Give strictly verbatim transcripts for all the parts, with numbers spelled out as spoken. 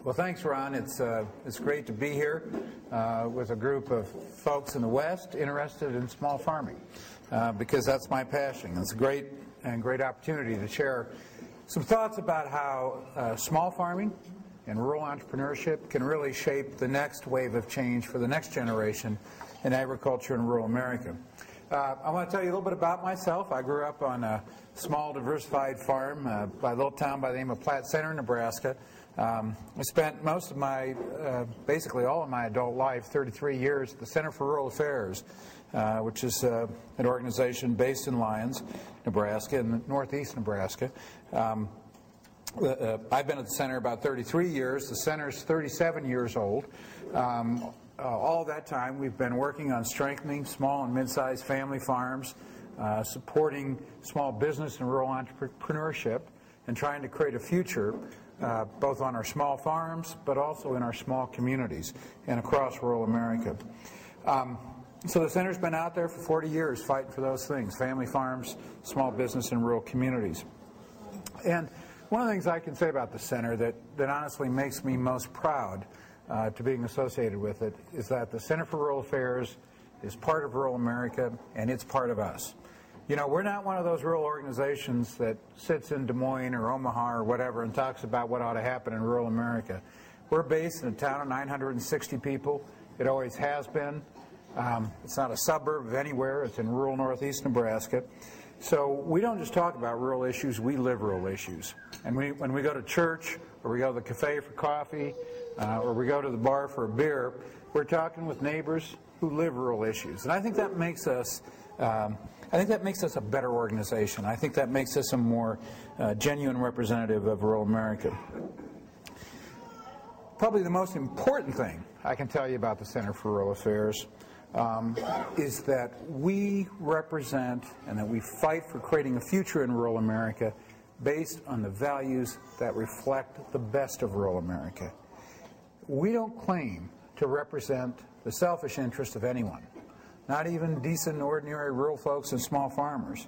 Well, thanks, Ron. It's, uh, it's great to be here uh, with a group of folks in the West interested in small farming, uh, because that's my passion. It's a great and great opportunity to share some thoughts about how uh, small farming and rural entrepreneurship can really shape the next wave of change for the next generation in agriculture in rural America. Uh, I want to tell you a little bit about myself. I grew up on a small, diversified farm uh, by a little town by the name of Platte Center, Nebraska. Um, I spent most of my, uh, basically all of my adult life, thirty-three years, at the Center for Rural Affairs, uh, which is uh, an organization based in Lyons, Nebraska, in northeast Nebraska. Um, uh, I've been at the center about thirty-three years. The center's thirty-seven years old. Um, uh, all that time, we've been working on strengthening small and mid-sized family farms, uh, supporting small business and rural entrepreneurship, and trying to create a future Uh, both on our small farms, but also in our small communities and across rural America. Um, so the center's been out there for forty years fighting for those things: family farms, small business, and rural communities. And one of the things I can say about the center that, that honestly makes me most proud uh, to being associated with it is that the Center for Rural Affairs is part of rural America, and it's part of us. You know, we're not one of those rural organizations that sits in Des Moines or Omaha or whatever and talks about what ought to happen in rural America. We're based in a town of nine hundred sixty people. It always has been. Um, it's not a suburb of anywhere. It's in rural northeast Nebraska. So we don't just talk about rural issues, we live rural issues. And we, when we go to church, or we go to the cafe for coffee, uh, or we go to the bar for a beer, we're talking with neighbors who live rural issues. And I think that makes us um, I think that makes us a better organization. I think that makes us a more uh, genuine representative of rural America. Probably the most important thing I can tell you about the Center for Rural Affairs um, is that we represent and that we fight for creating a future in rural America based on the values that reflect the best of rural America. We don't claim to represent the selfish interest of anyone, not even decent, ordinary rural folks and small farmers.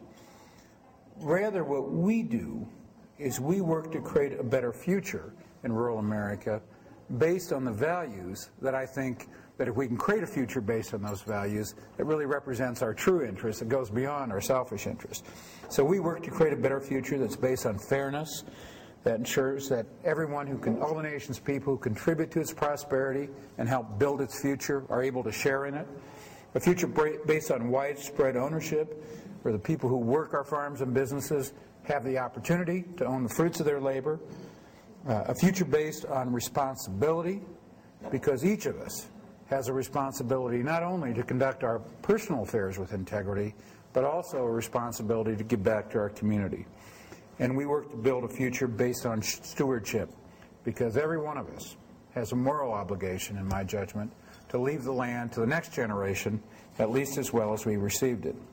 Rather, what we do is we work to create a better future in rural America based on the values that I think that if we can create a future based on those values, it really represents our true interest. It goes beyond our selfish interest. So we work to create a better future that's based on fairness, that ensures that everyone who can, all the nation's people who contribute to its prosperity and help build its future are able to share in it. A future based on widespread ownership, where the people who work our farms and businesses have the opportunity to own the fruits of their labor. Uh, a future based on responsibility, because each of us has a responsibility not only to conduct our personal affairs with integrity, but also a responsibility to give back to our community. And we work to build a future based on stewardship, because every one of us has a moral obligation, in my judgment, to leave the land to the next generation at least as well as we received it.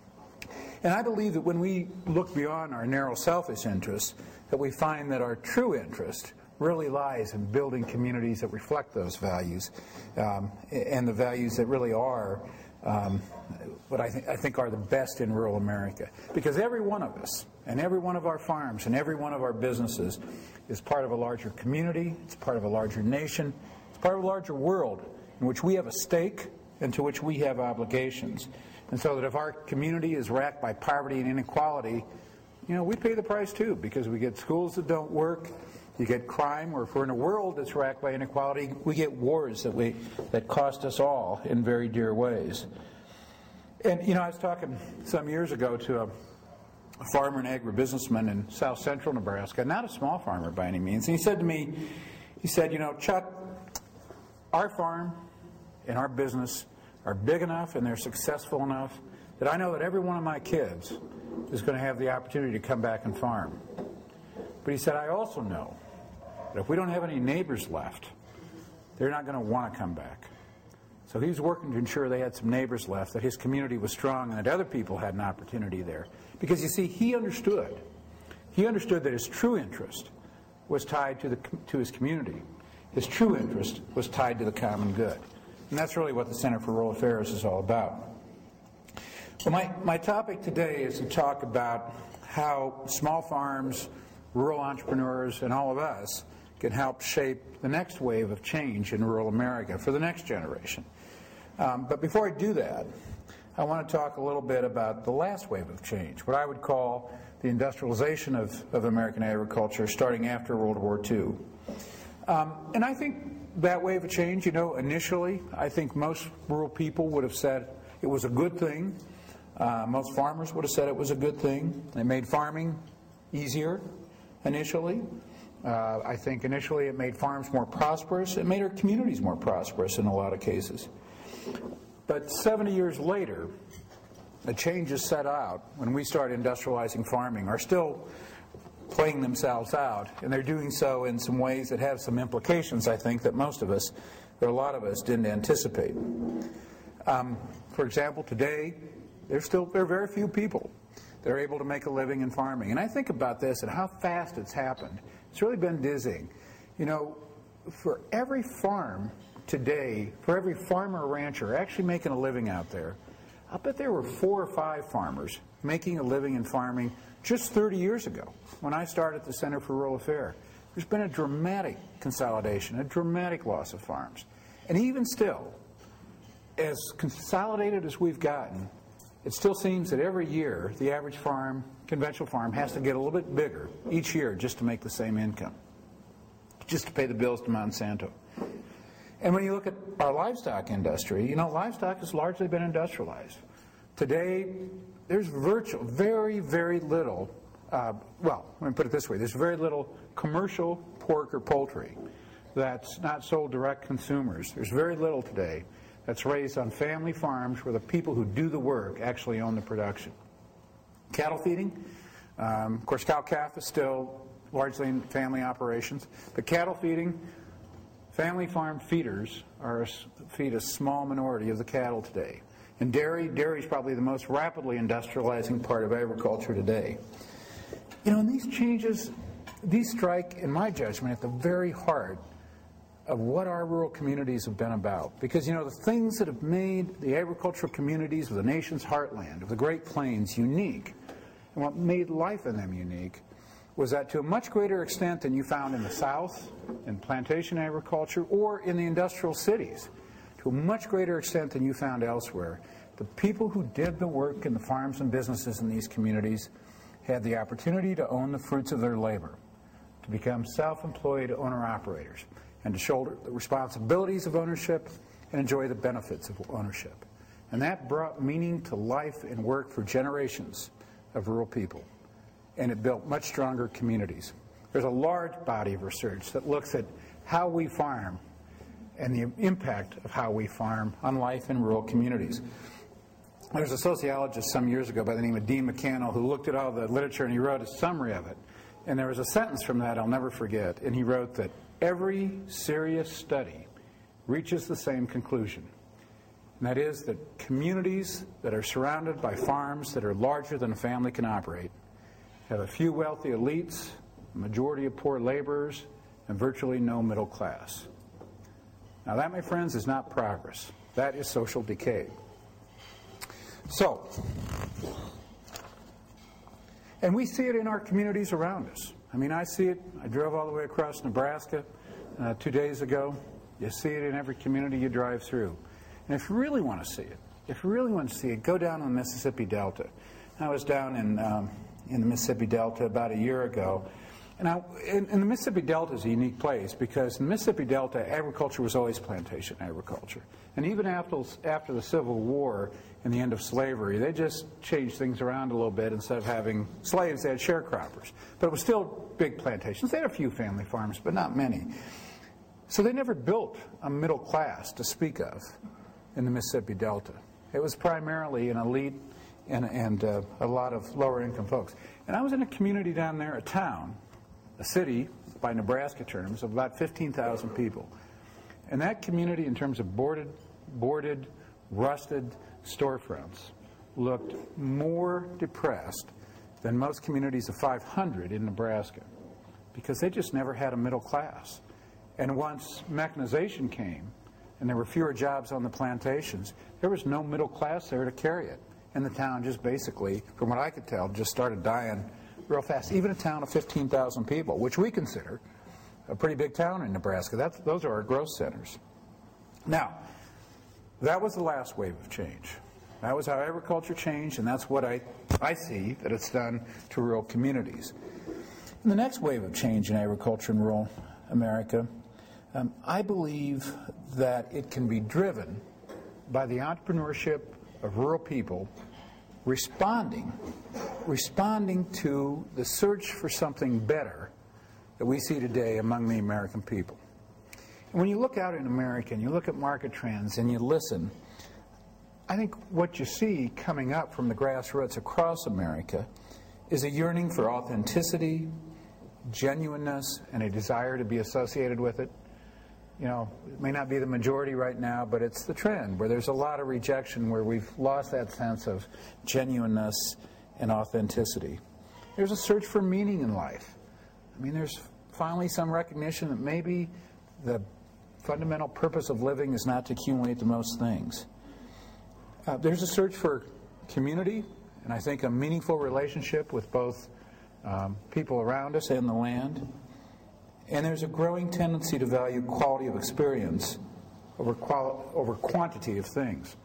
And I believe that when we look beyond our narrow selfish interests, that we find that our true interest really lies in building communities that reflect those values, um, and the values that really are um, what I, th- I think are the best in rural America. Because every one of us, and every one of our farms, and every one of our businesses is part of a larger community, it's part of a larger nation, it's part of a larger world in which we have a stake and to which we have obligations. And so that if our community is racked by poverty and inequality, you know, we pay the price too, because we get schools that don't work, you get crime, or if we're in a world that's racked by inequality, we get wars that we that cost us all in very dear ways. And, you know, I was talking some years ago to a, a farmer and agribusinessman in south central Nebraska, not a small farmer by any means, and he said to me, he said, you know, Chuck, our farm and our business are big enough and they're successful enough that I know that every one of my kids is going to have the opportunity to come back and farm. But he said, I also know that if we don't have any neighbors left, they're not going to want to come back. So he was working to ensure they had some neighbors left, that his community was strong, and that other people had an opportunity there. Because, you see, he understood. He understood that his true interest was tied to, the, to his community. His true interest was tied to the common good. And that's really what the Center for Rural Affairs is all about. Well, my, my topic today is to talk about how small farms, rural entrepreneurs, and all of us can help shape the next wave of change in rural America for the next generation. Um, but before I do that, I want to talk a little bit about the last wave of change, what I would call the industrialization of, of American agriculture starting after World War Two. Um, and I think that wave of change, you know, initially, I think most rural people would have said it was a good thing. Uh, most farmers would have said it was a good thing. It made farming easier initially. Uh, I think initially it made farms more prosperous. It made our communities more prosperous in a lot of cases. But seventy years later, the changes set out when we started industrializing farming are still playing themselves out, and they're doing so in some ways that have some implications, I think, that most of us, or a lot of us, didn't anticipate. Um, for example, today, there's still there are very few people that are able to make a living in farming. And I think about this and how fast it's happened. It's really been dizzying. You know, for every farm today, for every farmer or rancher actually making a living out there, I bet there were four or five farmers making a living in farming just thirty years ago when I started the Center for Rural Affairs. There's been a dramatic consolidation, a dramatic loss of farms. And even still, as consolidated as we've gotten, it still seems that every year the average farm, conventional farm, has to get a little bit bigger each year just to make the same income, just to pay the bills to Monsanto. And when you look at our livestock industry, you know, livestock has largely been industrialized. Today, there's virtual, very, very little, uh, well, let me put it this way, there's very little commercial pork or poultry that's not sold direct to consumers. There's very little today that's raised on family farms where the people who do the work actually own the production. Cattle feeding, um, of course, cow-calf is still largely in family operations, but cattle feeding, family farm feeders are feed a small minority of the cattle today. And dairy, dairy is probably the most rapidly industrializing part of agriculture today. You know, and these changes, these strike, in my judgment, at the very heart of what our rural communities have been about. Because, you know, the things that have made the agricultural communities of the nation's heartland, of the Great Plains, unique, and what made life in them unique, was that to a much greater extent than you found in the South, in plantation agriculture, or in the industrial cities, to a much greater extent than you found elsewhere, the people who did the work in the farms and businesses in these communities had the opportunity to own the fruits of their labor, to become self-employed owner-operators, and to shoulder the responsibilities of ownership and enjoy the benefits of ownership. And that brought meaning to life and work for generations of rural people. And it built much stronger communities. There's a large body of research that looks at how we farm and the impact of how we farm on life in rural communities. There was a sociologist some years ago by the name of Dean McCannell who looked at all the literature and he wrote a summary of it. And there was a sentence from that I'll never forget. And he wrote that every serious study reaches the same conclusion. And that is that communities that are surrounded by farms that are larger than a family can operate have a few wealthy elites, a majority of poor laborers, and virtually no middle class. Now that, my friends, is not progress. That is social decay. So, and we see it in our communities around us. I mean, I see it. I drove all the way across Nebraska uh, two days ago. You see it in every community you drive through. And if you really want to see it, if you really want to see it, go down to the Mississippi Delta. I was down in um, in the Mississippi Delta about a year ago. And, I, and, and the Mississippi Delta is a unique place because in the Mississippi Delta, agriculture was always plantation agriculture. And even after, after the Civil War and the end of slavery, they just changed things around a little bit. Instead of having slaves, they had sharecroppers. But it was still big plantations. They had a few family farms, but not many. So they never built a middle class to speak of in the Mississippi Delta. It was primarily an elite and, and uh, a lot of lower income folks. And I was in a community down there, a town, a city by Nebraska terms, of about fifteen thousand people. And that community, in terms of boarded, boarded, rusted storefronts, looked more depressed than most communities of five hundred in Nebraska because they just never had a middle class. And once mechanization came and there were fewer jobs on the plantations, there was no middle class there to carry it. And the town just basically, from what I could tell, just started dying real fast. Even a town of fifteen thousand people, which we consider a pretty big town in Nebraska. That's, those are our growth centers. Now, that was the last wave of change. That was how agriculture changed, and that's what I, I see that it's done to rural communities. In the next wave of change in agriculture in rural America, um, I believe that it can be driven by the entrepreneurship of rural people responding, responding to the search for something better that we see today among the American people. And when you look out in America and you look at market trends and you listen, I think what you see coming up from the grassroots across America is a yearning for authenticity, genuineness, and a desire to be associated with it. You know, it may not be the majority right now, but it's the trend where there's a lot of rejection, where we've lost that sense of genuineness and authenticity. There's a search for meaning in life. I mean, there's finally some recognition that maybe the fundamental purpose of living is not to accumulate the most things. Uh, there's a search for community, and I think a meaningful relationship with both um, people around us and the land. And there's a growing tendency to value quality of experience over, quali- over quantity of things.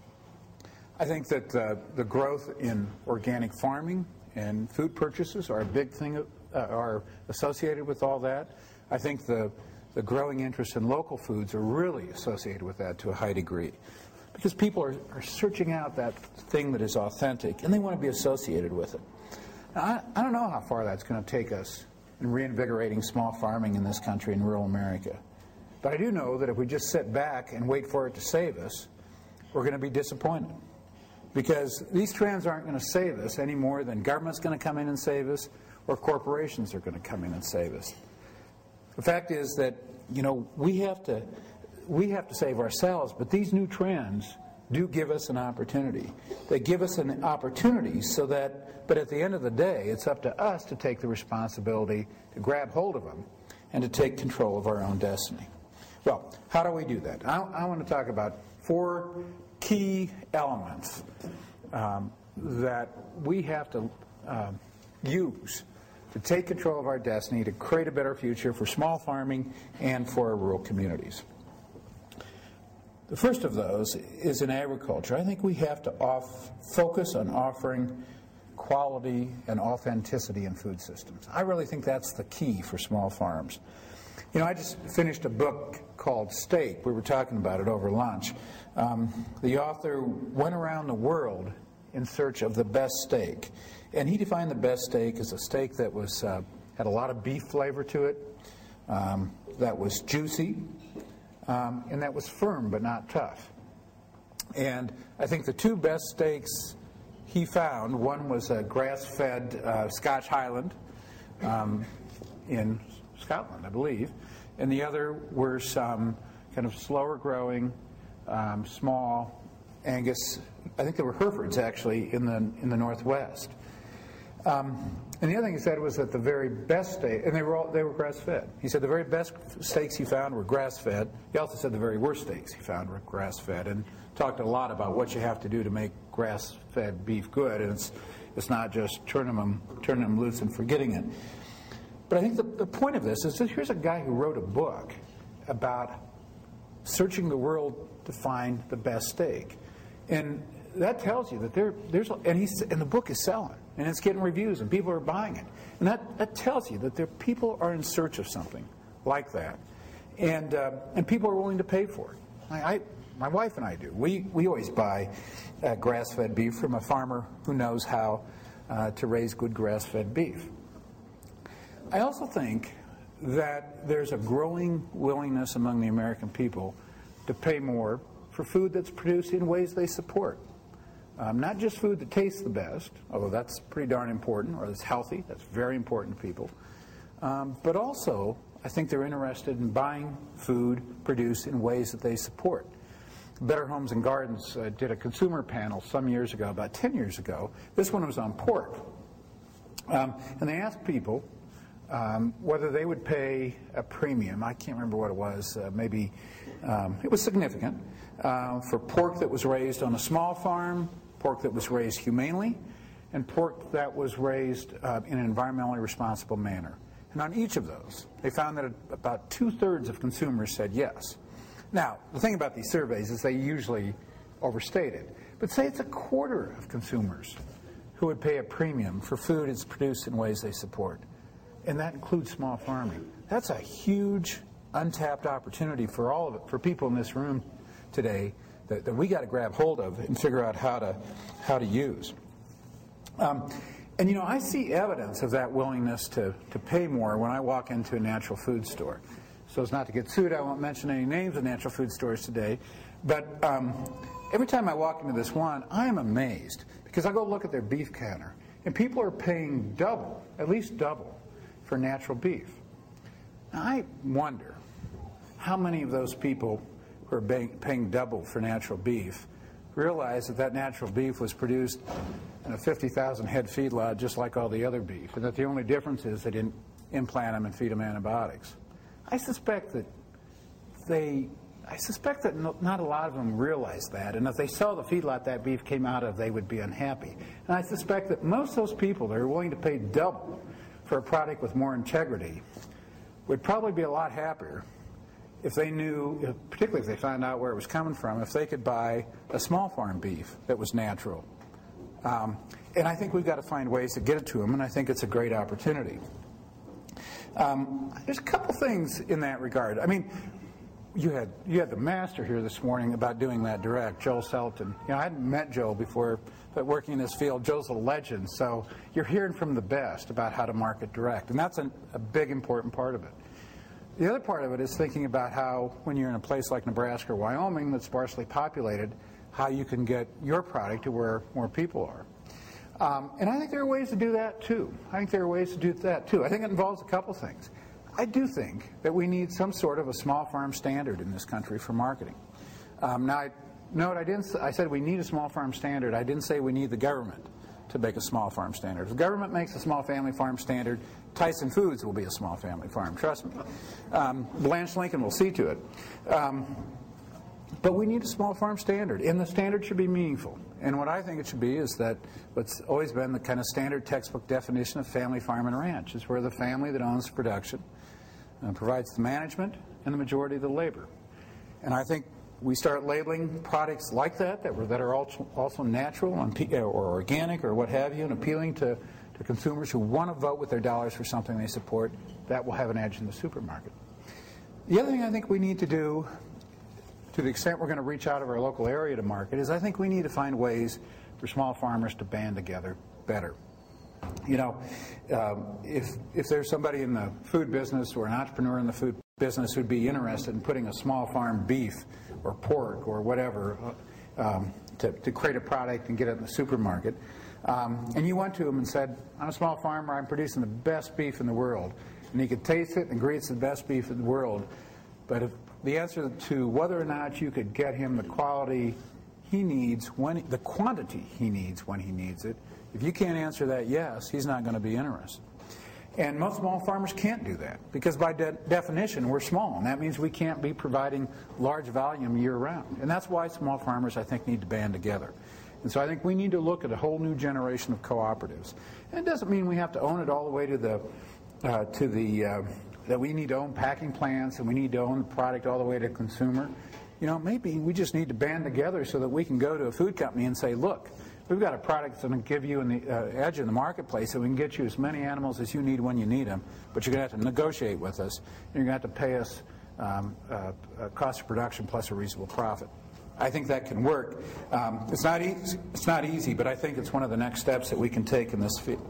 I think that uh, the growth in organic farming and food purchases are a big thing, uh, are associated with all that. I think the, the growing interest in local foods are really associated with that to a high degree, because people are, are searching out that thing that is authentic, and they want to be associated with it. Now, I, I don't know how far that's going to take us in reinvigorating small farming in this country, in rural America. But I do know that if we just sit back and wait for it to save us, we're going to be disappointed. Because these trends aren't going to save us any more than government's going to come in and save us, or corporations are going to come in and save us. The fact is that, you know, we have to we have to save ourselves, but these new trends do give us an opportunity. They give us an opportunity so that, but at the end of the day, it's up to us to take the responsibility to grab hold of them and to take control of our own destiny. Well, how do we do that? I, I want to talk about four key elements um, that we have to um, use to take control of our destiny, to create a better future for small farming and for our rural communities. The first of those is in agriculture. I think we have to off, focus on offering quality and authenticity in food systems. I really think that's the key for small farms. You know, I just finished a book called Steak. We were talking about it over lunch. Um, the author went around the world in search of the best steak. And he defined the best steak as a steak that was uh, had a lot of beef flavor to it, um, that was juicy, um, and that was firm but not tough. And I think the two best steaks he found, one was a grass-fed uh, Scotch Highland um, in Scotland, I believe, and the other were some kind of slower-growing, um, small Angus. I think they were Herefords, actually, in the in the Northwest. Um, and the other thing he said was that the very best steak, and they were all, they were grass-fed. He said the very best steaks he found were grass-fed. He also said the very worst steaks he found were grass-fed, and talked a lot about what you have to do to make grass-fed beef good. And it's it's not just turning them turning them loose and forgetting it. But I think the, the point of this is that here's a guy who wrote a book about searching the world to find the best steak, and that tells you that there there's and he's and the book is selling, and it's getting reviews, and people are buying it, and that, that tells you that there people are in search of something like that, and uh, and people are willing to pay for it. I, I my wife and I do. We we always buy uh, grass-fed beef from a farmer who knows how uh, to raise good grass-fed beef. I also think that there's a growing willingness among the American people to pay more for food that's produced in ways they support. Um, not just food that tastes the best, although that's pretty darn important, or that's healthy, that's very important to people, um, but also I think they're interested in buying food produced in ways that they support. Better Homes and Gardens uh, did a consumer panel some years ago, about ten years ago. This one was on pork. Um, and they asked people um, whether they would pay a premium. I can't remember what it was. Uh, maybe um, it was significant uh, for pork that was raised on a small farm, pork that was raised humanely, and pork that was raised uh, in an environmentally responsible manner. And on each of those, they found that about two-thirds of consumers said yes. Now, the thing about these surveys is they usually overstate it. But say it's a quarter of consumers who would pay a premium for food that's produced in ways they support. And that includes small farming. That's a huge untapped opportunity for all of it, for people in this room today that, that we got to grab hold of and figure out how to, how to use. Um, And, you know, I see evidence of that willingness to, to pay more when I walk into a natural food store. So as not to get sued, I won't mention any names of natural food stores today. But um, every time I walk into this one, I am amazed because I go look at their beef counter, and people are paying double, at least double, for natural beef. Now, I wonder how many of those people who are paying, paying double for natural beef realize that that natural beef was produced in a fifty thousand head feedlot just like all the other beef, and that the only difference is they didn't implant them and feed them antibiotics. I suspect that they, I suspect that no, not a lot of them realize that, and if they saw the feedlot that beef came out of, they would be unhappy. And I suspect that most of those people that are willing to pay double for a product with more integrity would probably be a lot happier if they knew, particularly if they found out where it was coming from, if they could buy a small farm beef that was natural. Um, and I think we've got to find ways to get it to them, and I think it's a great opportunity. Um, there's a couple things in that regard. I mean, you had you had the master here this morning about doing that direct, Joel Selton. You know, I hadn't met Joel before, but working in this field, Joel's a legend. So you're hearing from the best about how to market direct, and that's a, a big, important part of it. The other part of it is thinking about how, when you're in a place like Nebraska or Wyoming that's sparsely populated, how you can get your product to where more people are. Um, and I think there are ways to do that, too. I think there are ways to do that, too. I think it involves a couple things. I do think that we need some sort of a small farm standard in this country for marketing. Um, now, I, note, I, didn't, I said we need a small farm standard. I didn't say we need the government to make a small farm standard. If the government makes a small family farm standard, Tyson Foods will be a small family farm, trust me. Um, Blanche Lincoln will see to it. Um, but we need a small farm standard, and the standard should be meaningful. And what I think it should be is that what's always been the kind of standard textbook definition of family farm and ranch is where the family that owns the production uh, provides the management and the majority of the labor. And I think we start labeling products like that that, were, that are also, also natural or organic or what have you, and appealing to, to consumers who want to vote with their dollars for something they support. That will have an edge in the supermarket. The other thing I think we need to do, to the extent we're going to reach out of our local area to market, is I think we need to find ways for small farmers to band together better. You know, um, if, if there's somebody in the food business or an entrepreneur in the food business who'd be interested in putting a small farm beef or pork or whatever um, to, to create a product and get it in the supermarket, um, and you went to him and said, I'm a small farmer, I'm producing the best beef in the world, and he could taste it and agree it's the best beef in the world, but if the answer to whether or not you could get him the quality he needs, when the quantity he needs when he needs it, if you can't answer that yes, he's not going to be interested. And most small farmers can't do that because by de definition we're small, and that means we can't be providing large volume year-round. And that's why small farmers, I think, need to band together. And so I think we need to look at a whole new generation of cooperatives. And it doesn't mean we have to own it all the way to the uh, to the uh, that we need to own packing plants and we need to own the product all the way to consumer. You know, maybe we just need to band together so that we can go to a food company and say, look, we've got a product that's going to give you an uh, edge in the marketplace, so we can get you as many animals as you need when you need them, but you're going to have to negotiate with us, and you're going to have to pay us um, uh, a cost of production plus a reasonable profit. I think that can work. Um, it's not easy, it's not easy, but I think it's one of the next steps that we can take in this field.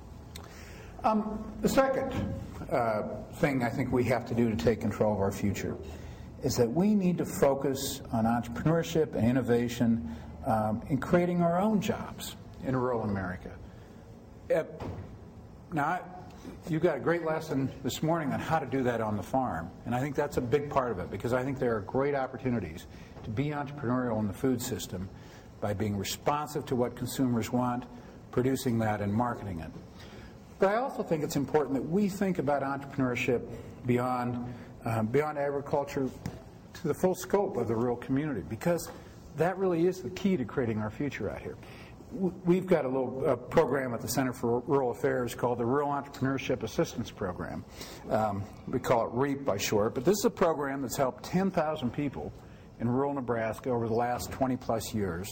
Um, the second uh, thing I think we have to do to take control of our future is that we need to focus on entrepreneurship and innovation um, in creating our own jobs in rural America. Uh, now, I, you got a great lesson this morning on how to do that on the farm, and I think that's a big part of it because I think there are great opportunities to be entrepreneurial in the food system by being responsive to what consumers want, producing that, and marketing it. But I also think it's important that we think about entrepreneurship beyond, uh, beyond agriculture to the full scope of the rural community, because that really is the key to creating our future out here. we've got a little uh, program at the Center for Rural Affairs called the Rural Entrepreneurship Assistance Program. Um, we call it REAP by short, but this is a program that's helped ten thousand people in rural Nebraska over the last twenty plus years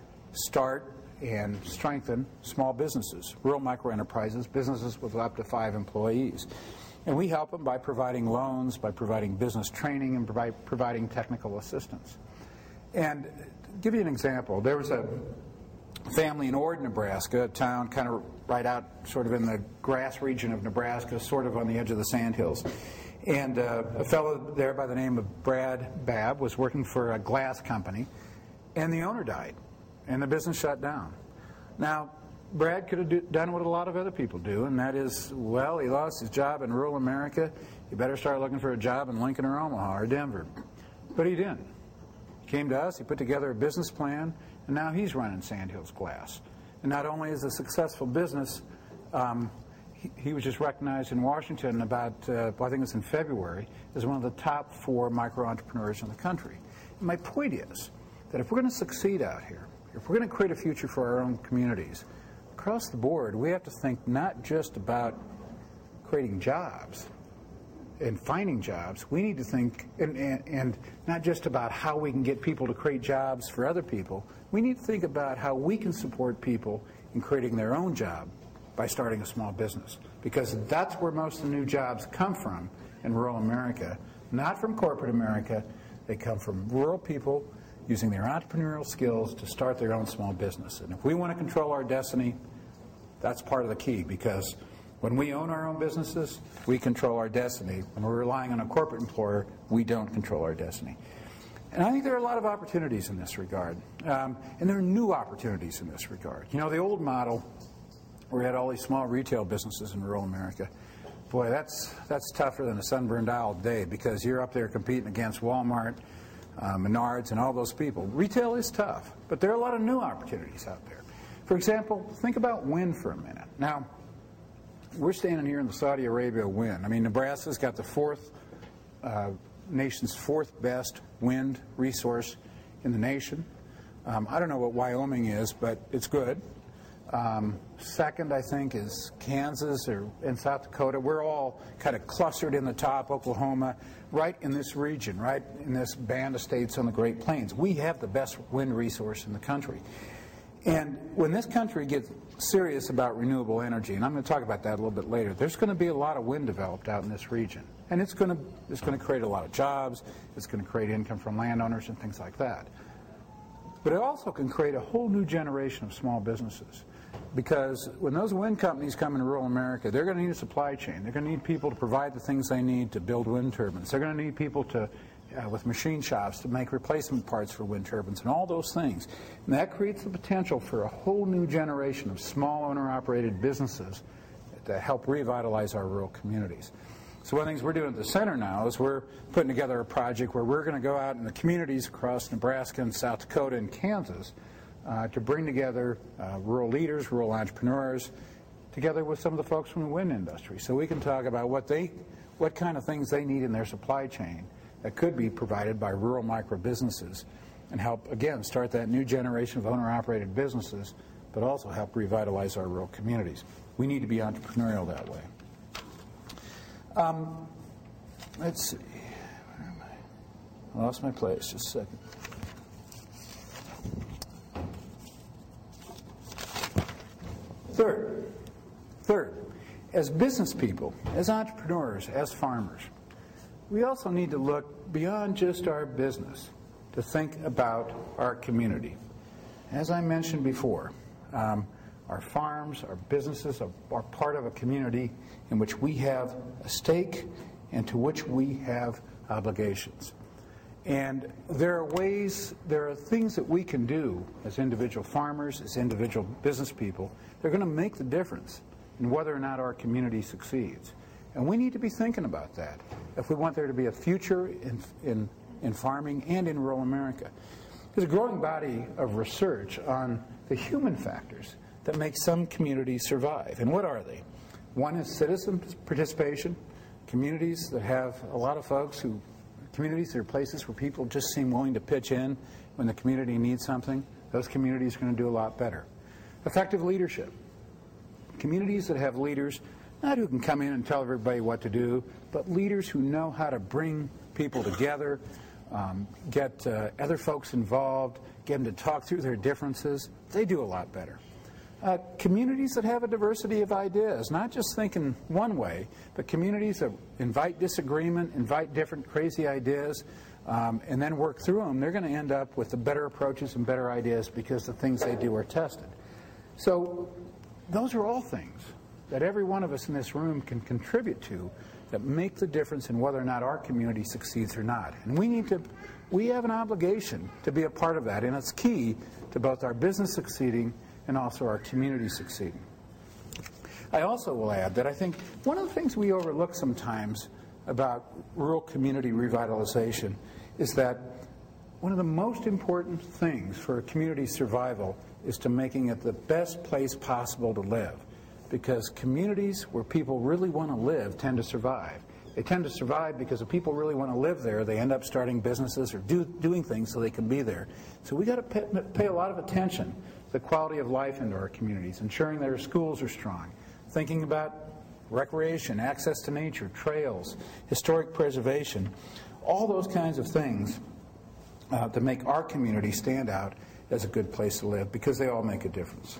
start and strengthen small businesses, rural microenterprises, businesses with up to five employees. And we help them by providing loans, by providing business training, and by providing technical assistance. And to give you an example, there was a family in Ord, Nebraska, a town kind of right out sort of in the grass region of Nebraska, sort of on the edge of the sandhills. And uh, a fellow there by the name of Brad Babb was working for a glass company, and the owner died, and the business shut down. Now, Brad could have do, done what a lot of other people do, and that is, well, he lost his job in rural America. He better start looking for a job in Lincoln or Omaha or Denver. But he didn't. He came to us, he put together a business plan, and now he's running Sandhills Glass. And not only is it a successful business, um, he, he was just recognized in Washington about, uh, well, I think it was in February, as one of the top four micro-entrepreneurs in the country. And my point is that if we're going to succeed out here, if we're going to create a future for our own communities, across the board, we have to think not just about creating jobs and finding jobs. We need to think, and, and, and not just about how we can get people to create jobs for other people. We need to think about how we can support people in creating their own job by starting a small business, because that's where most of the new jobs come from in rural America, not from corporate America. They come from rural people using their entrepreneurial skills to start their own small business. And if we want to control our destiny, that's part of the key, because when we own our own businesses, we control our destiny. When we're relying on a corporate employer, we don't control our destiny. And I think there are a lot of opportunities in this regard. Um, and there are new opportunities in this regard. You know, the old model, where we had all these small retail businesses in rural America, boy, that's, that's tougher than a sunburned owl day, because you're up there competing against Walmart, uh, Menards, and all those people. Retail is tough, but there are a lot of new opportunities out there. For example, think about wind for a minute. Now, we're standing here in the Saudi Arabia wind. I mean, Nebraska's got the fourth, uh, nation's fourth best wind resource in the nation. Um, I don't know what Wyoming is, but it's good. Um, second, I think, is Kansas or in South Dakota. We're all kind of clustered in the top, Oklahoma, right in this region, right in this band of states on the Great Plains. We have the best wind resource in the country. And when this country gets serious about renewable energy, and I'm going to talk about that a little bit later, there's going to be a lot of wind developed out in this region. And it's going to, it's going to create a lot of jobs, it's going to create income from landowners and things like that. But it also can create a whole new generation of small businesses. Because when those wind companies come in rural America, they're going to need a supply chain. They're going to need people to provide the things they need to build wind turbines. They're going to need people to Uh, with machine shops to make replacement parts for wind turbines and all those things. And that creates the potential for a whole new generation of small owner-operated businesses to help revitalize our rural communities. So one of the things we're doing at the center now is we're putting together a project where we're going to go out in the communities across Nebraska and South Dakota and Kansas uh, to bring together uh, rural leaders, rural entrepreneurs, together with some of the folks from the wind industry, so we can talk about what they, what kind of things they need in their supply chain that could be provided by rural micro-businesses, and help, again, start that new generation of owner-operated businesses, but also help revitalize our rural communities. We need to be entrepreneurial that way. Um, let's see. Where am I? I lost my place. Just a second. Third, third, as business people, as entrepreneurs, as farmers, we also need to look beyond just our business to think about our community. As I mentioned before, um, our farms, our businesses are, are part of a community in which we have a stake and to which we have obligations. And there are ways, there are things that we can do as individual farmers, as individual business people, that are going to make the difference in whether or not our community succeeds. And we need to be thinking about that if we want there to be a future in, in, in farming and in rural America. There's a growing body of research on the human factors that make some communities survive. And what are they? One is citizen participation, communities that have a lot of folks who, communities that are places where people just seem willing to pitch in when the community needs something. Those communities are going to do a lot better. Effective leadership. Communities that have leaders, not who can come in and tell everybody what to do, but leaders who know how to bring people together, um, get uh, other folks involved, get them to talk through their differences. They do a lot better. Uh, communities that have a diversity of ideas, not just thinking one way, but communities that invite disagreement, invite different crazy ideas, um, and then work through them, they're going to end up with the better approaches and better ideas because the things they do are tested. So those are all things that every one of us in this room can contribute to that make the difference in whether or not our community succeeds or not. And we need to, we have an obligation to be a part of that, and it's key to both our business succeeding and also our community succeeding. I also will add that I think one of the things we overlook sometimes about rural community revitalization is that one of the most important things for a community's survival is to making it the best place possible to live. Because communities where people really want to live tend to survive. They tend to survive because if people really want to live there, they end up starting businesses or do, doing things so they can be there. So we've got to pay, pay a lot of attention to the quality of life into our communities, ensuring that our schools are strong, thinking about recreation, access to nature, trails, historic preservation, all those kinds of things uh, to make our community stand out as a good place to live, because they all make a difference.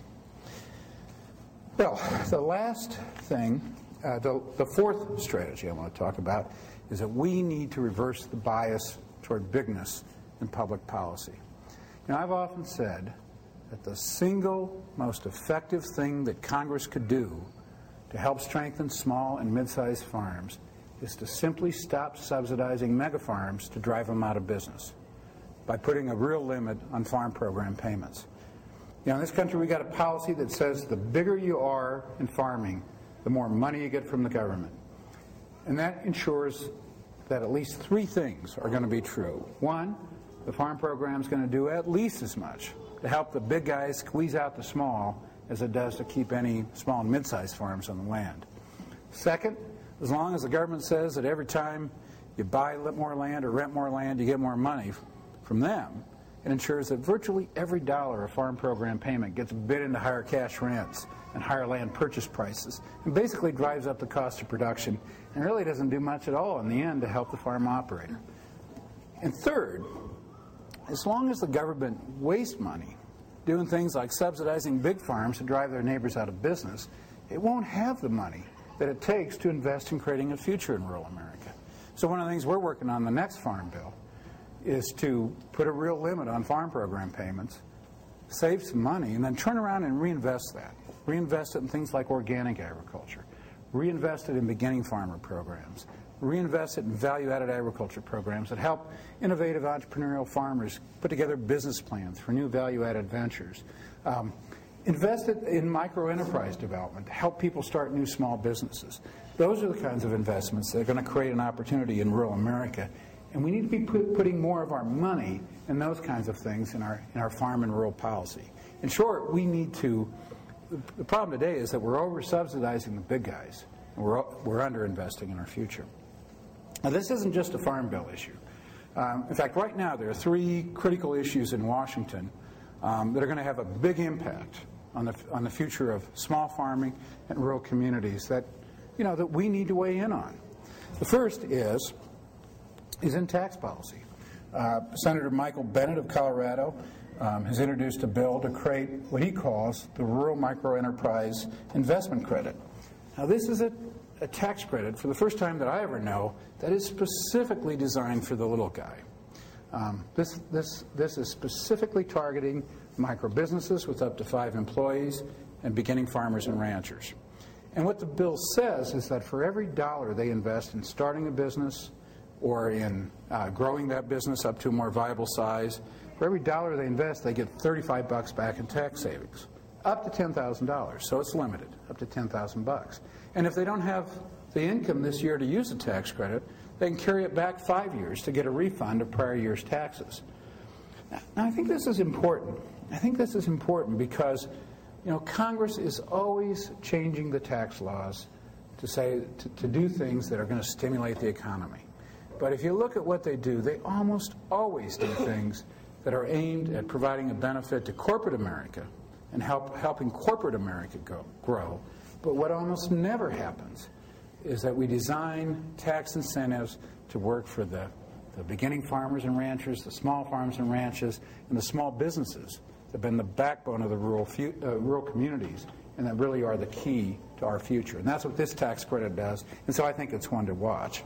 Well, the last thing, uh, the, the fourth strategy I want to talk about is that we need to reverse the bias toward bigness in public policy. Now, I've often said that the single most effective thing that Congress could do to help strengthen small and mid-sized farms is to simply stop subsidizing mega farms to drive them out of business by putting a real limit on farm program payments. You know, in this country, we've got a policy that says the bigger you are in farming, the more money you get from the government. And that ensures that at least three things are going to be true. One, the farm program is going to do at least as much to help the big guys squeeze out the small as it does to keep any small and mid-sized farms on the land. Second, as long as the government says that every time you buy more land or rent more land, you get more money from them, it ensures that virtually every dollar a farm program payment gets bid into higher cash rents and higher land purchase prices, and basically drives up the cost of production and really doesn't do much at all in the end to help the farm operator. And third, as long as the government wastes money doing things like subsidizing big farms to drive their neighbors out of business, it won't have the money that it takes to invest in creating a future in rural America. So one of the things we're working on in the next farm bill is to put a real limit on farm program payments, save some money, and then turn around and reinvest that. Reinvest it in things like organic agriculture. Reinvest it in beginning farmer programs. Reinvest it in value-added agriculture programs that help innovative entrepreneurial farmers put together business plans for new value-added ventures. Um, invest it in micro-enterprise development to help people start new small businesses. Those are the kinds of investments that are going to create an opportunity in rural America. And we need to be put, putting more of our money in those kinds of things in our, in our farm and rural policy. In short, we need to, the problem today is that we're over-subsidizing the big guys, and we're, we're under-investing in our future. Now, this isn't just a farm bill issue. Um, in fact, right now there are three critical issues in Washington um, that are going to have a big impact on the, on the future of small farming and rural communities that, you know, that we need to weigh in on. The first is is in tax policy. Uh, Senator Michael Bennet of Colorado um, has introduced a bill to create what he calls the Rural Microenterprise Investment Credit. Now, this is a, a tax credit, for the first time that I ever know, that is specifically designed for the little guy. Um, this, this, this is specifically targeting micro businesses with up to five employees and beginning farmers and ranchers. And what the bill says is that for every dollar they invest in starting a business or in uh, growing that business up to a more viable size, for every dollar they invest, they get thirty-five bucks back in tax savings, up to ten thousand dollars. So it's limited, up to ten thousand bucks. And if they don't have the income this year to use the tax credit, they can carry it back five years to get a refund of prior year's taxes. Now, I think this is important. I think this is important because, you know, Congress is always changing the tax laws to say to, to do things that are going to stimulate the economy. But if you look at what they do, they almost always do things that are aimed at providing a benefit to corporate America and help helping corporate America go, grow. But what almost never happens is that we design tax incentives to work for the, the beginning farmers and ranchers, the small farms and ranches, and the small businesses that have been the backbone of the rural, fu uh, rural communities and that really are the key to our future. And that's what this tax credit does, and so I think it's one to watch.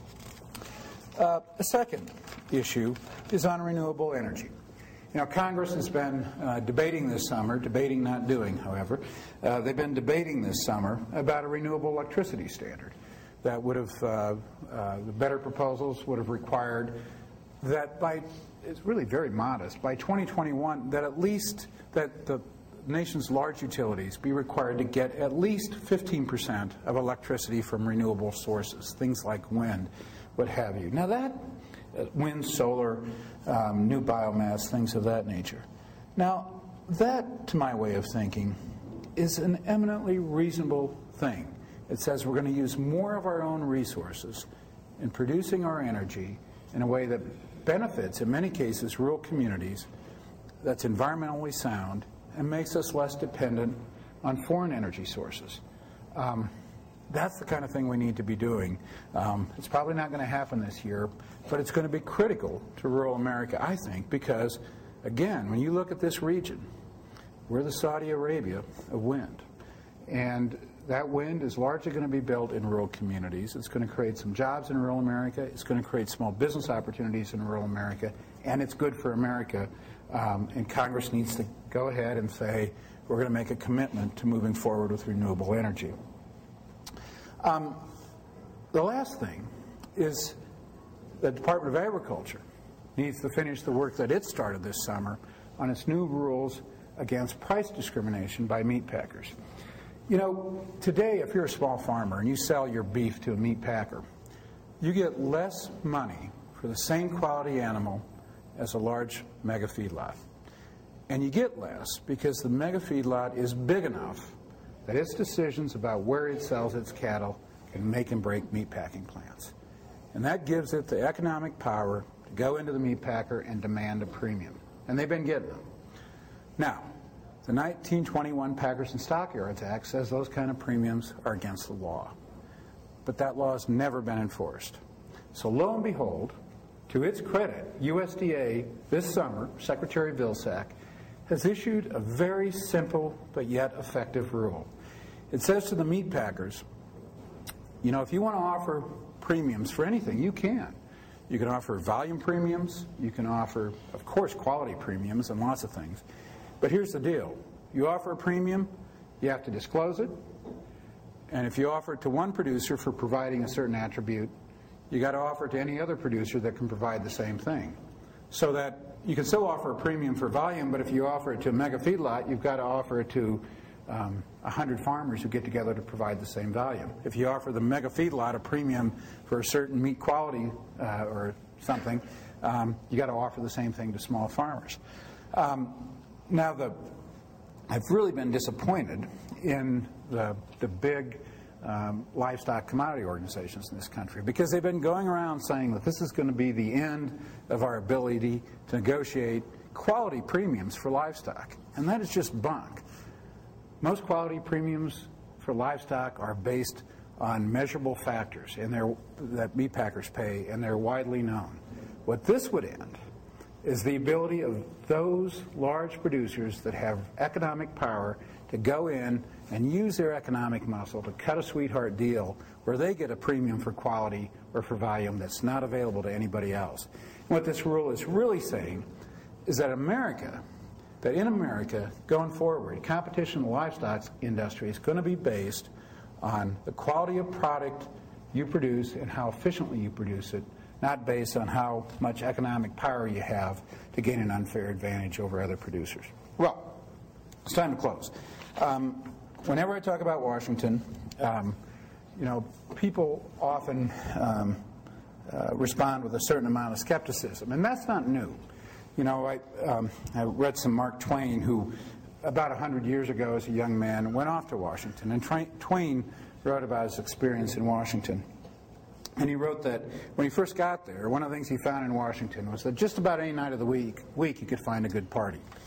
Uh, the second issue is on renewable energy. You know, Congress has been uh, debating this summer, debating not doing, however, uh, they've been debating this summer about a renewable electricity standard that would have, uh, uh, the better proposals would have required that by, it's really very modest, by twenty twenty-one, that at least, that the nation's large utilities be required to get at least fifteen percent of electricity from renewable sources, things like wind, what have you. Now that, uh, wind, solar, um, new biomass, things of that nature. Now that, to my way of thinking, is an eminently reasonable thing. It says we're going to use more of our own resources in producing our energy in a way that benefits, in many cases, rural communities, that's environmentally sound, and makes us less dependent on foreign energy sources. Um, that's the kind of thing we need to be doing. Um, it's probably not going to happen this year, but it's going to be critical to rural America, I think, because, again, when you look at this region, we're the Saudi Arabia of wind. And that wind is largely going to be built in rural communities. It's going to create some jobs in rural America. It's going to create small business opportunities in rural America. And it's good for America. Um, and Congress needs to go ahead and say, we're going to make a commitment to moving forward with renewable energy. Um, the last thing is the Department of Agriculture needs to finish the work that it started this summer on its new rules against price discrimination by meat packers. You know, today, if you're a small farmer and you sell your beef to a meat packer, you get less money for the same quality animal as a large mega feedlot. And you get less because the mega feedlot is big enough that its decisions about where it sells its cattle can make and break meat packing plants. And that gives it the economic power to go into the meat packer and demand a premium. And they've been getting them. Now, the nineteen twenty-one Packers and Stockyards Act says those kind of premiums are against the law. But that law has never been enforced. So lo and behold, to its credit, U S D A this summer, Secretary Vilsack, has issued a very simple but yet effective rule. It says to the meat packers, you know, if you want to offer premiums for anything, you can. You can offer volume premiums. You can offer, of course, quality premiums and lots of things. But here's the deal. You offer a premium, you have to disclose it. And if you offer it to one producer for providing a certain attribute, you got to offer it to any other producer that can provide the same thing. So that you can still offer a premium for volume, but if you offer it to a mega feedlot, you've got to offer it to um, one hundred farmers who get together to provide the same volume. If you offer the mega feedlot a premium for a certain meat quality uh, or something, um, you got to offer the same thing to small farmers. Um, now, the, I've really been disappointed in the, the big Um, livestock commodity organizations in this country, because they've been going around saying that this is going to be the end of our ability to negotiate quality premiums for livestock. And that is just bunk. Most quality premiums for livestock are based on measurable factors and they're, that meat packers pay, and they're widely known. What this would end is the ability of those large producers that have economic power to go in and use their economic muscle to cut a sweetheart deal where they get a premium for quality or for volume that's not available to anybody else. And what this rule is really saying is that America, that in America, going forward, competition in the livestock industry is going to be based on the quality of product you produce and how efficiently you produce it, not based on how much economic power you have to gain an unfair advantage over other producers. Well, it's time to close. Um, whenever I talk about Washington, um, you know, people often um, uh, respond with a certain amount of skepticism, and that's not new. You know, I, um, I read some Mark Twain, who about one hundred years ago as a young man went off to Washington, and Tra- Twain wrote about his experience in Washington. And he wrote that when he first got there, one of the things he found in Washington was that just about any night of the week, week you could find a good party.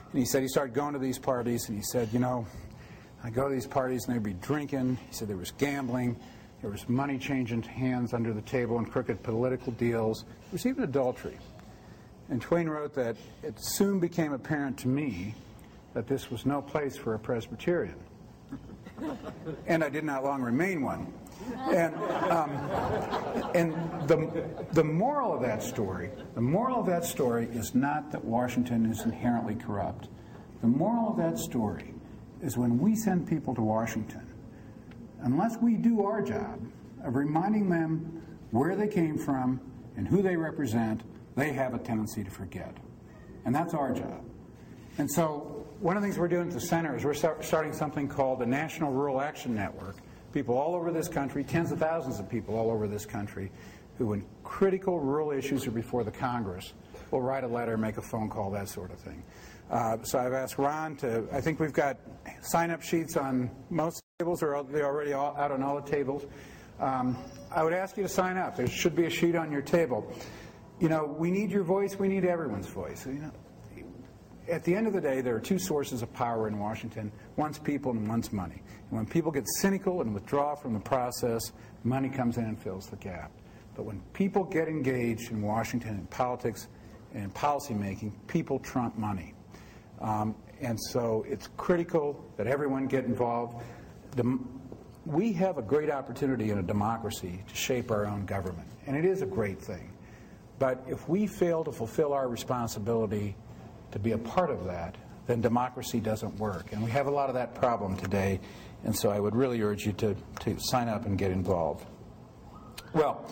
And he said he started going to these parties, and he said, you know, I go to these parties and they'd be drinking. He said there was gambling, there was money changing hands under the table and crooked political deals. There was even adultery. And Twain wrote that it soon became apparent to me that this was no place for a Presbyterian. And I did not long remain one. And, um, and the, the moral of that story, the moral of that story is not that Washington is inherently corrupt. The moral of that story is when we send people to Washington, unless we do our job of reminding them where they came from and who they represent, they have a tendency to forget. And that's our job. And so one of the things we're doing at the center is we're start, starting something called the National Rural Action Network. People all over this country, tens of thousands of people all over this country, who when critical rural issues are before the Congress will write a letter, make a phone call, that sort of thing. Uh, so I've asked Ron to, I think we've got sign-up sheets on most tables, or they're already all out on all the tables. Um, I would ask you to sign up. There should be a sheet on your table. You know, we need your voice, we need everyone's voice. You know, at the end of the day, there are two sources of power in Washington. One's people and one's money. And when people get cynical and withdraw from the process, money comes in and fills the gap. But when people get engaged in Washington in politics and in policy making, people trump money. Um, and so it's critical that everyone get involved. Dem- we have a great opportunity in a democracy to shape our own government, and it is a great thing. But if we fail to fulfill our responsibility to be a part of that, then democracy doesn't work. And we have a lot of that problem today, and so I would really urge you to, to sign up and get involved. Well,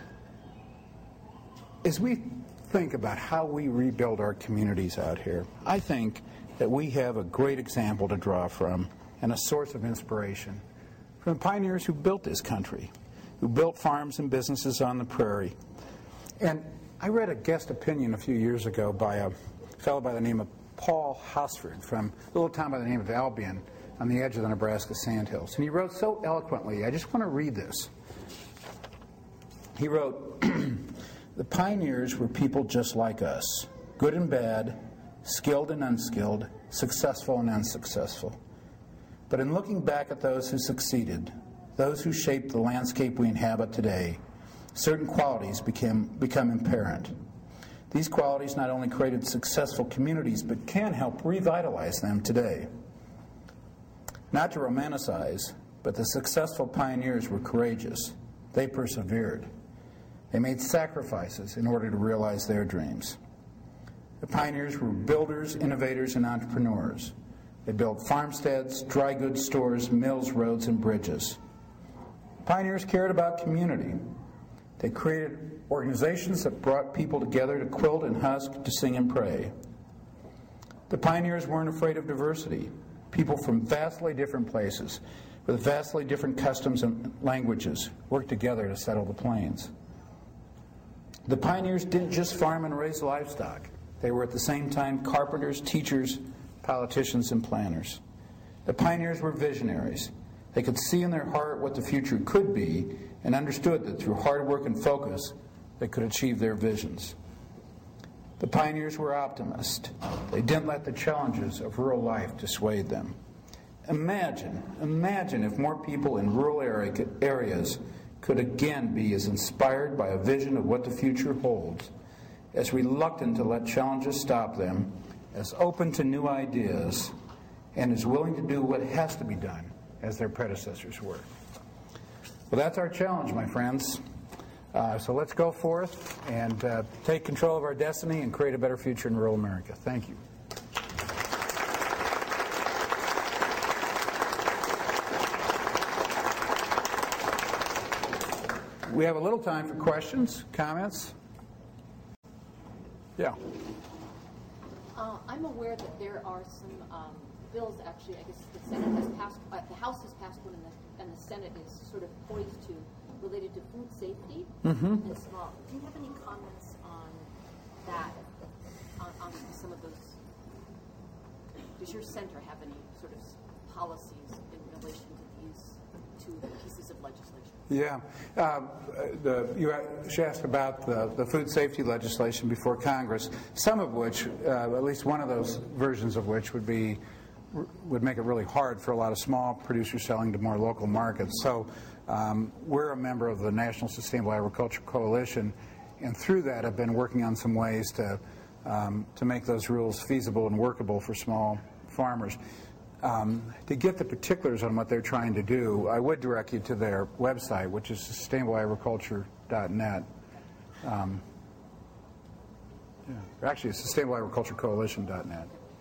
as we think about how we rebuild our communities out here, I think that we have a great example to draw from and a source of inspiration from the pioneers who built this country, who built farms and businesses on the prairie. And I read a guest opinion a few years ago by a fellow by the name of Paul Hosford from a little town by the name of Albion on the edge of the Nebraska Sandhills. And he wrote so eloquently, I just want to read this. He wrote, "The pioneers were people just like us, good and bad, skilled and unskilled, successful and unsuccessful. But in looking back at those who succeeded, those who shaped the landscape we inhabit today, certain qualities became, become apparent. These qualities not only created successful communities, but can help revitalize them today. Not to romanticize, but the successful pioneers were courageous. They persevered. They made sacrifices in order to realize their dreams. The pioneers were builders, innovators, and entrepreneurs. They built farmsteads, dry goods stores, mills, roads, and bridges. Pioneers cared about community. They created organizations that brought people together to quilt and husk, to sing and pray. The pioneers weren't afraid of diversity. People from vastly different places, with vastly different customs and languages, worked together to settle the plains. The pioneers didn't just farm and raise livestock. They were at the same time carpenters, teachers, politicians, and planners. The pioneers were visionaries. They could see in their heart what the future could be and understood that through hard work and focus, they could achieve their visions. The pioneers were optimists. They didn't let the challenges of rural life dissuade them. Imagine, imagine if more people in rural area, areas could again be as inspired by a vision of what the future holds, as reluctant to let challenges stop them, as open to new ideas, and as willing to do what has to be done as their predecessors were. Well, that's our challenge, my friends. Uh, so let's go forth and uh, take control of our destiny and create a better future in rural America. Thank you. We have a little time for questions, comments. Yeah. Uh, I'm aware that there are some um, bills, actually, I guess the Senate has passed, uh, the House has passed one, and the, and the Senate is sort of poised to, related to food safety Mm-hmm. and small. Do you have any comments on that, on, on some of those? Does your center have any sort of policies in relation to these these two pieces of legislation? Yeah. Um, the, you asked about the, the food safety legislation before Congress, some of which, uh, at least one of those versions of which, would be would make it really hard for a lot of small producers selling to more local markets. So um, we're a member of the National Sustainable Agriculture Coalition, and through that have been working on some ways to um, to make those rules feasible and workable for small farmers. Um, to get the particulars on what they're trying to do, I would direct you to their website, which is sustainable agriculture dot net. Um, yeah, actually, it's sustainable agriculture coalition dot net.